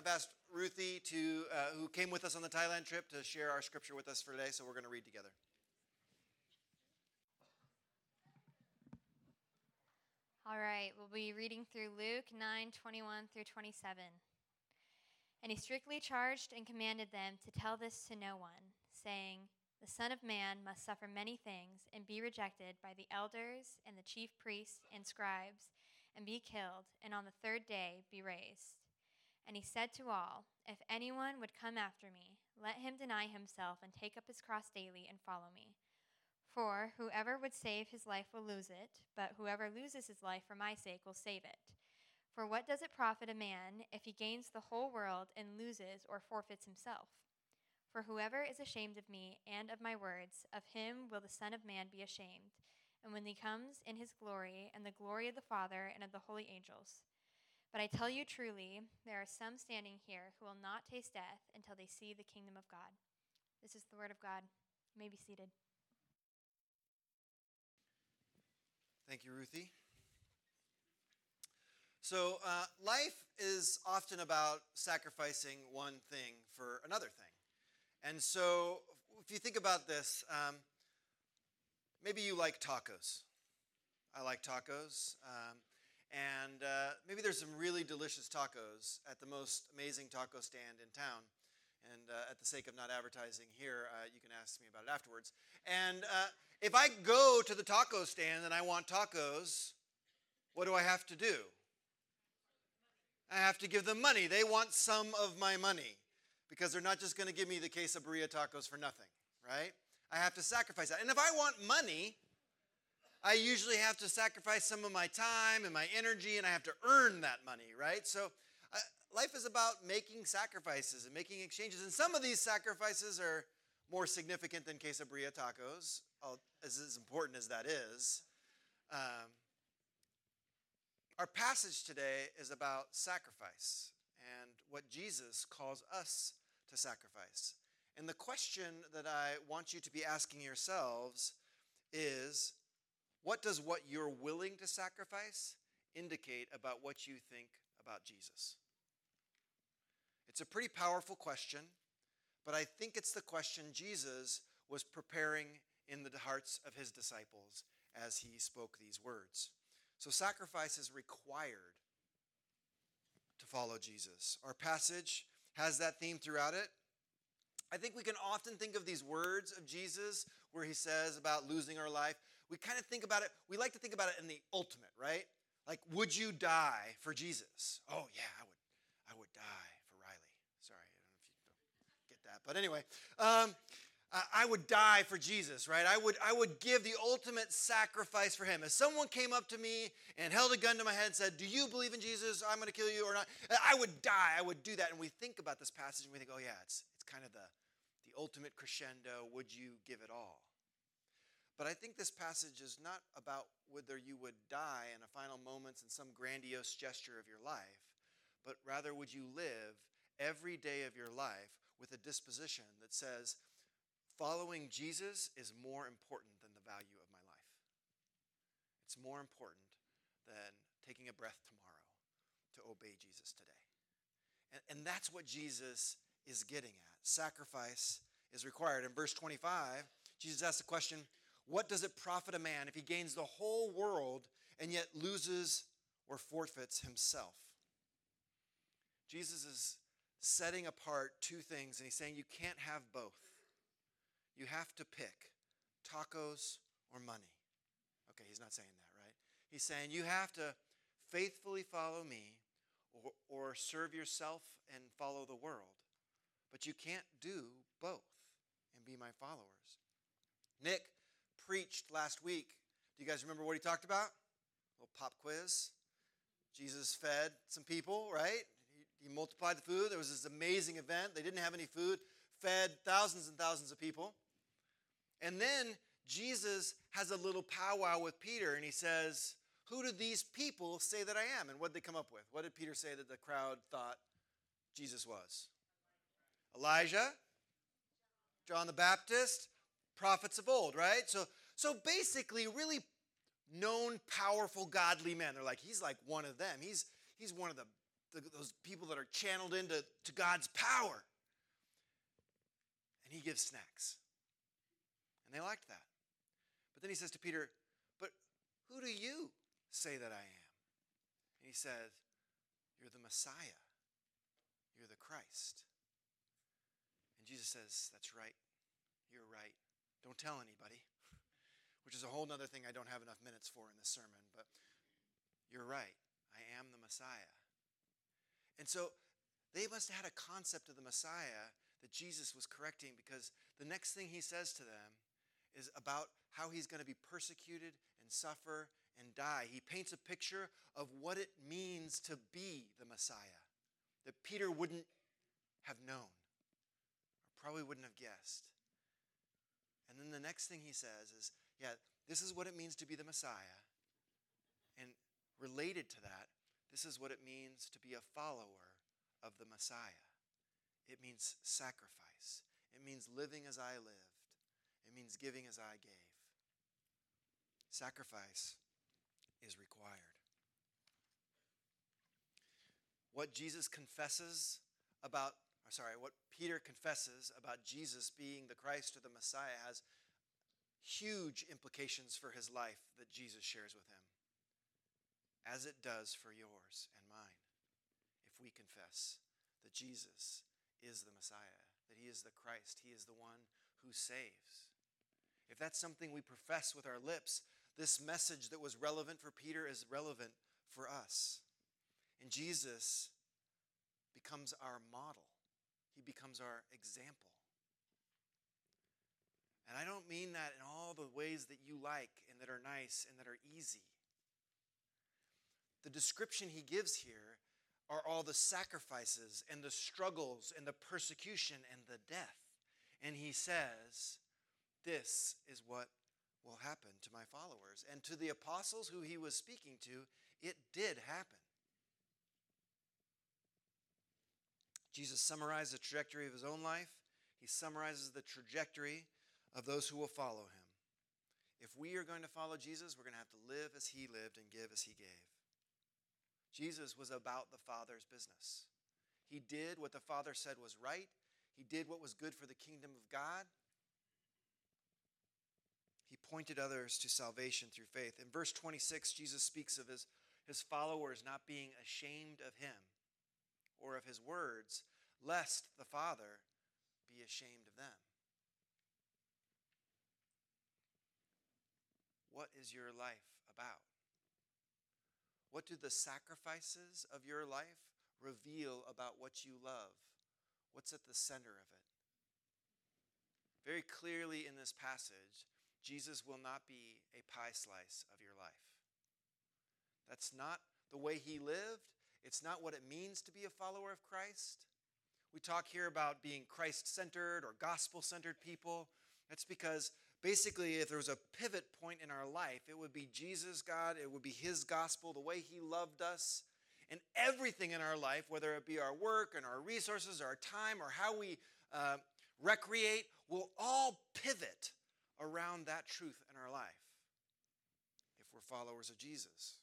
asked Ruthie, who came with us on the Thailand trip, to share our scripture with us for today, so we're going to read together. All right, we'll be reading through Luke 9:21 through 27. And he strictly charged and commanded them to tell this to no one, saying, "The Son of Man must suffer many things and be rejected by the elders and the chief priests and scribes, and be killed, and on the third day be raised." And he said to all, "If anyone would come after me, let him deny himself and take up his cross daily and follow me. For whoever would save his life will lose it, but whoever loses his life for my sake will save it. For what does it profit a man if he gains the whole world and loses or forfeits himself? For whoever is ashamed of me and of my words, of him will the Son of Man be ashamed, and when he comes in his glory and the glory of the Father and of the holy angels. But I tell you truly, there are some standing here who will not taste death until they see the kingdom of God." This is the word of God. You may be seated. Thank you, Ruthie. So life is often about sacrificing one thing for another thing. And so if you think about this, maybe you like tacos. I like tacos. And maybe there's some really delicious tacos at the most amazing taco stand in town. And at the sake of not advertising here, you can ask me about it afterwards. And if I go to the taco stand and I want tacos, what do I have to do? I have to give them money. They want some of my money because they're not just going to give me the quesadilla tacos for nothing, right? I have to sacrifice that. And if I want money, I usually have to sacrifice some of my time and my energy, and I have to earn that money, right? So life is about making sacrifices and making exchanges. And some of these sacrifices are more significant than quesadilla tacos, as important as that is. Our passage today is about sacrifice and what Jesus calls us to sacrifice. And the question that I want you to be asking yourselves is, what does what you're willing to sacrifice indicate about what you think about Jesus? It's a pretty powerful question, but I think it's the question Jesus was preparing in the hearts of his disciples as he spoke these words. So sacrifice is required to follow Jesus. Our passage has that theme throughout it. I think we can often think of these words of Jesus where he says about losing our life. We kind of think about it, we like to think about it in the ultimate, right? Like, would you die for Jesus? Oh yeah, I would die for Riley. Sorry, I don't know if you don't get that. But anyway, I would die for Jesus, right? I would give the ultimate sacrifice for him. If someone came up to me and held a gun to my head and said, "Do you believe in Jesus? I'm going to kill you or not," I would die. I would do that. And we think about this passage and we think, oh yeah, it's kind of the ultimate crescendo. Would you give it all? But I think this passage is not about whether you would die in the final moments in some grandiose gesture of your life, but rather would you live every day of your life with a disposition that says, following Jesus is more important than the value of my life. It's more important than taking a breath tomorrow to obey Jesus today. And that's what Jesus is getting at. Sacrifice is required. In verse 25, Jesus asks the question, what does it profit a man if he gains the whole world and yet loses or forfeits himself? Jesus is setting apart two things, and he's saying you can't have both. You have to pick tacos or money. Okay, he's not saying that, right? He's saying you have to faithfully follow me or serve yourself and follow the world. But you can't do both and be my followers. Nick preached last week. Do you guys remember what he talked about? A little pop quiz. Jesus fed some people, right? He multiplied the food. There was this amazing event. They didn't have any food. Fed thousands and thousands of people. And then Jesus has a little powwow with Peter, and he says, who do these people say that I am? And what did they come up with? What did Peter say that the crowd thought Jesus was? Elijah, John the Baptist, prophets of old, right? So basically, really known, powerful, godly men. They're like, he's like one of them. He's one of the those people that are channeled into God's power. And he gives snacks. And they liked that. But then he says to Peter, but who do you say that I am? And he said, you're the Messiah. You're the Christ. And Jesus says, that's right. You're right. Don't tell anybody. Which is a whole other thing I don't have enough minutes for in this sermon. But you're right. I am the Messiah. And so they must have had a concept of the Messiah that Jesus was correcting, because the next thing he says to them is about how he's going to be persecuted and suffer and die. He paints a picture of what it means to be the Messiah that Peter wouldn't have known, or probably wouldn't have guessed. And then the next thing he says is, yeah, this is what it means to be the Messiah. And related to that, this is what it means to be a follower of the Messiah. It means sacrifice. It means living as I lived. It means giving as I gave. Sacrifice is required. What what Peter confesses about Jesus being the Christ or the Messiah has huge implications for his life that Jesus shares with him, as it does for yours and mine, if we confess that Jesus is the Messiah, that he is the Christ, he is the one who saves. If that's something we profess with our lips, this message that was relevant for Peter is relevant for us. And Jesus becomes our model. He becomes our example. And I don't mean that in all the ways that you like and that are nice and that are easy. The description he gives here are all the sacrifices and the struggles and the persecution and the death. And he says, this is what will happen to my followers. And to the apostles who he was speaking to, it did happen. Jesus summarized the trajectory of his own life. He summarizes the trajectory of those who will follow him. If we are going to follow Jesus, we're going to have to live as he lived and give as he gave. Jesus was about the Father's business. He did what the Father said was right. He did what was good for the kingdom of God. He pointed others to salvation through faith. In verse 26, Jesus speaks of his followers not being ashamed of him or of his words, lest the Father be ashamed of them. What is your life about? What do the sacrifices of your life reveal about what you love? What's at the center of it? Very clearly in this passage, Jesus will not be a pie slice of your life. That's not the way he lived. It's not what it means to be a follower of Christ. We talk here about being Christ-centered or gospel-centered people. That's because basically, if there was a pivot point in our life, it would be Jesus, God, it would be his gospel, the way he loved us. And everything in our life, whether it be our work and our resources, our time, or how we recreate, will all pivot around that truth in our life if we're followers of Jesus.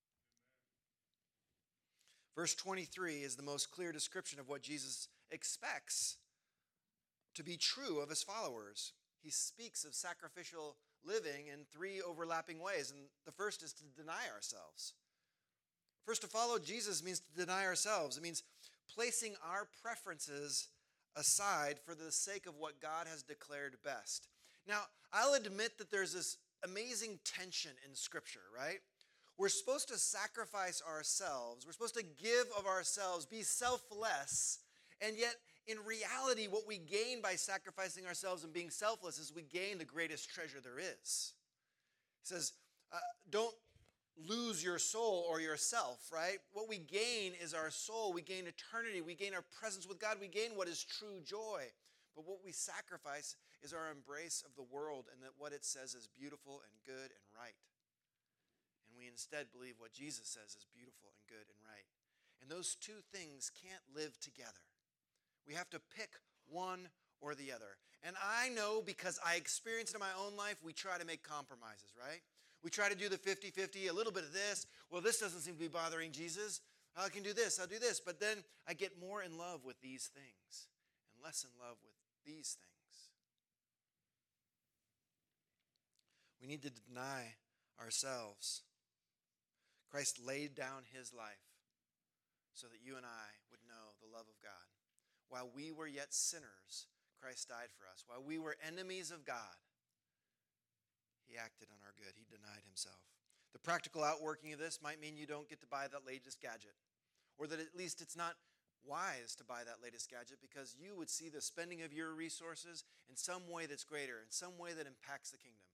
Verse 23 is the most clear description of what Jesus expects to be true of his followers. He speaks of sacrificial living in three overlapping ways, and the first is to deny ourselves. First, to follow Jesus means to deny ourselves. It means placing our preferences aside for the sake of what God has declared best. Now, I'll admit that there's this amazing tension in Scripture, right? We're supposed to sacrifice ourselves. We're supposed to give of ourselves, be selfless, and yet in reality, what we gain by sacrificing ourselves and being selfless is we gain the greatest treasure there is. He says, don't lose your soul or yourself, right? What we gain is our soul. We gain eternity. We gain our presence with God. We gain what is true joy. But what we sacrifice is our embrace of the world and that what it says is beautiful and good and right. And we instead believe what Jesus says is beautiful and good and right. And those two things can't live together. We have to pick one or the other. And I know because I experienced it in my own life, we try to make compromises, right? We try to do the 50-50, a little bit of this. Well, this doesn't seem to be bothering Jesus. I can do this, I'll do this. But then I get more in love with these things and less in love with these things. We need to deny ourselves. Christ laid down his life so that you and I would know the love of God. While we were yet sinners, Christ died for us. While we were enemies of God, he acted on our good. He denied himself. The practical outworking of this might mean you don't get to buy that latest gadget, or that at least it's not wise to buy that latest gadget because you would see the spending of your resources in some way that's greater, in some way that impacts the kingdom.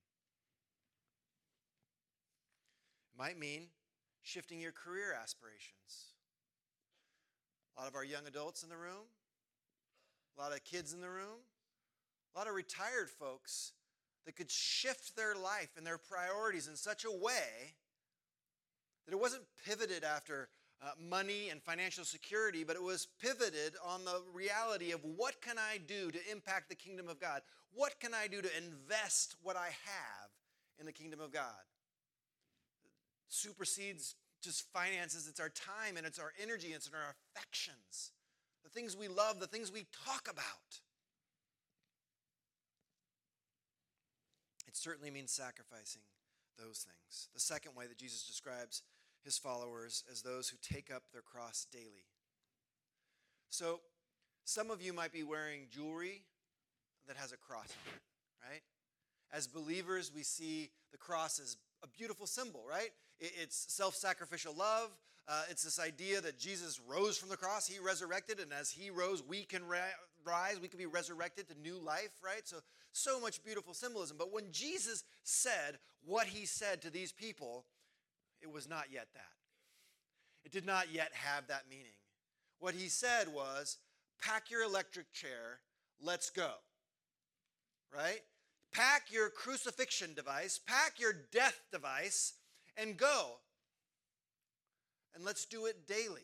It might mean shifting your career aspirations. A lot of our young adults in the room, a lot of kids in the room, a lot of retired folks that could shift their life and their priorities in such a way that it wasn't pivoted after money and financial security, but it was pivoted on the reality of what can I do to impact the kingdom of God? What can I do to invest what I have in the kingdom of God? It supersedes just finances. It's our time and it's our energy, it's our affections, the things we love, the things we talk about. It certainly means sacrificing those things. The second way that Jesus describes his followers as those who take up their cross daily. So, some of you might be wearing jewelry that has a cross on it, right? As believers, we see the cross as a beautiful symbol, right? It's self-sacrificial love. It's this idea that Jesus rose from the cross. He resurrected, and as he rose, we can rise. We can be resurrected to new life, right? So much beautiful symbolism. But when Jesus said what he said to these people, it was not yet that. It did not yet have that meaning. What he said was, pack your electric chair, let's go, right? Pack your crucifixion device, pack your death device, and go. And let's do it daily.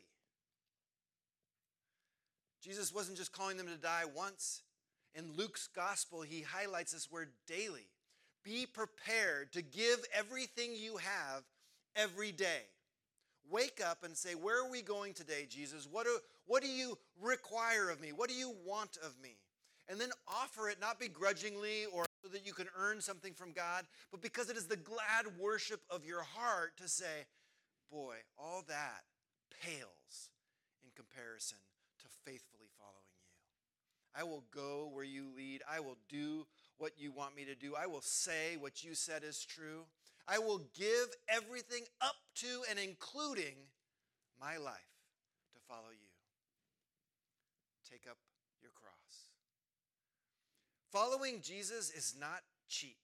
Jesus wasn't just calling them to die once. In Luke's gospel, he highlights this word daily. Be prepared to give everything you have every day. Wake up and say, where are we going today, Jesus? What do you require of me? What do you want of me? And then offer it not begrudgingly or so that you can earn something from God, but because it is the glad worship of your heart to say, boy, all that pales in comparison to faithfully following you. I will go where you lead. I will do what you want me to do. I will say what you said is true. I will give everything up to and including my life to follow you. Take up your cross. Following Jesus is not cheap.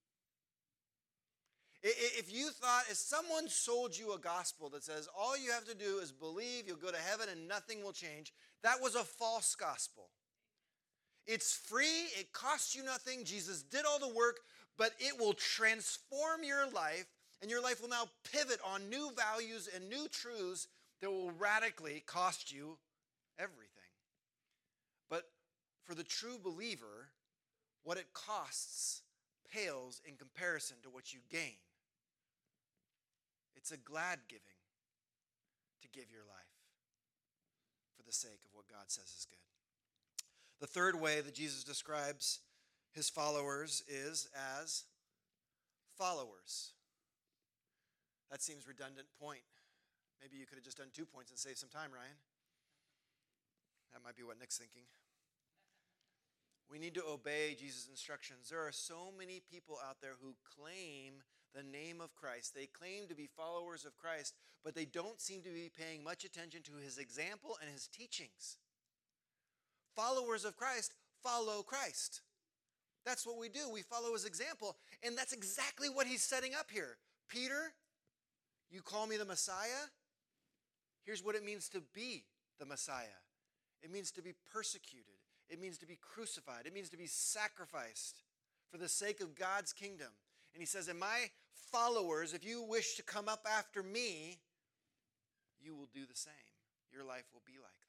If you thought, if someone sold you a gospel that says all you have to do is believe, you'll go to heaven and nothing will change, that was a false gospel. It's free, it costs you nothing, Jesus did all the work, but it will transform your life, and your life will now pivot on new values and new truths that will radically cost you everything. But for the true believer, what it costs pales in comparison to what you gain. It's a glad giving to give your life for the sake of what God says is good. The third way that Jesus describes his followers is as followers. That seems a redundant point. Maybe you could have just done 2 points and saved some time, Ryan. That might be what Nick's thinking. We need to obey Jesus' instructions. There are so many people out there who claim the name of Christ. They claim to be followers of Christ, but they don't seem to be paying much attention to his example and his teachings. Followers of Christ follow Christ. That's what we do. We follow his example, and that's exactly what he's setting up here. Peter, you call me the Messiah? Here's what it means to be the Messiah. It means to be persecuted. It means to be crucified. It means to be sacrificed for the sake of God's kingdom. And he says, and my followers, if you wish to come up after me, you will do the same. Your life will be like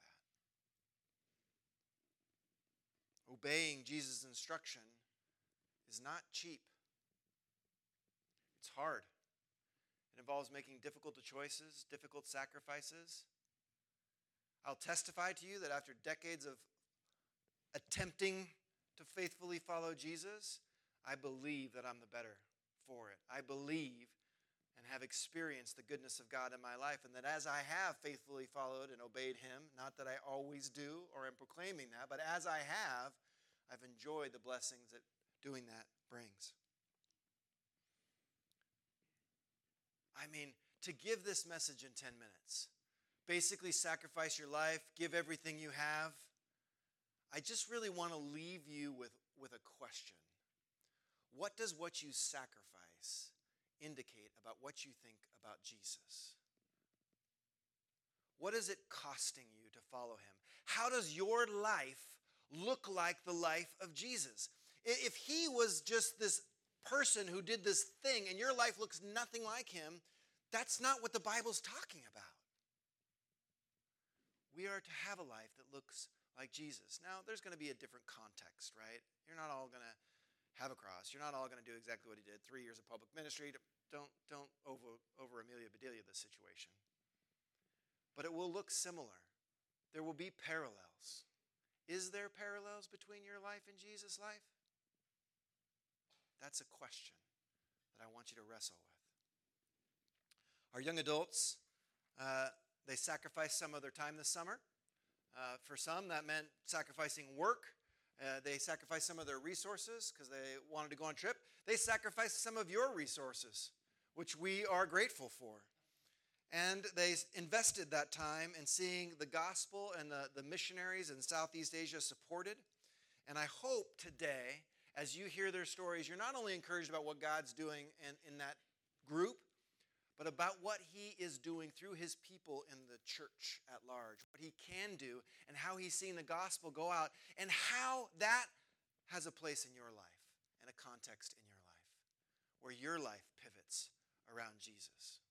that. Obeying Jesus' instruction is not cheap. It's hard. It involves making difficult choices, difficult sacrifices. I'll testify to you that after decades of attempting to faithfully follow Jesus, I believe that I'm the better for it. I believe and have experienced the goodness of God in my life, and that as I have faithfully followed and obeyed him, not that I always do or am proclaiming that, but as I have, I've enjoyed the blessings that doing that brings. I mean, to give this message in 10 minutes, basically sacrifice your life, give everything you have, I just really want to leave you with a question. What does what you sacrifice indicate about what you think about Jesus? What is it costing you to follow him? How does your life look like the life of Jesus? If he was just this person who did this thing and your life looks nothing like him, that's not what the Bible's talking about. We are to have a life that looks like Jesus. Now, there's going to be a different context, right? You're not all going to have a cross. You're not all going to do exactly what he did. 3 years of public ministry. Don't over Amelia Bedelia this situation. But it will look similar. There will be parallels. Is there parallels between your life and Jesus' life? That's a question that I want you to wrestle with. Our young adults, they sacrificed some of their time this summer. For some, that meant sacrificing work. They sacrificed some of their resources because they wanted to go on a trip. They sacrificed some of your resources, which we are grateful for. And they invested that time in seeing the gospel and the missionaries in Southeast Asia supported. And I hope today, as you hear their stories, you're not only encouraged about what God's doing in that group, but about what he is doing through his people in the church at large, what he can do, and how he's seeing the gospel go out, and how that has a place in your life and a context in your life, where your life pivots around Jesus.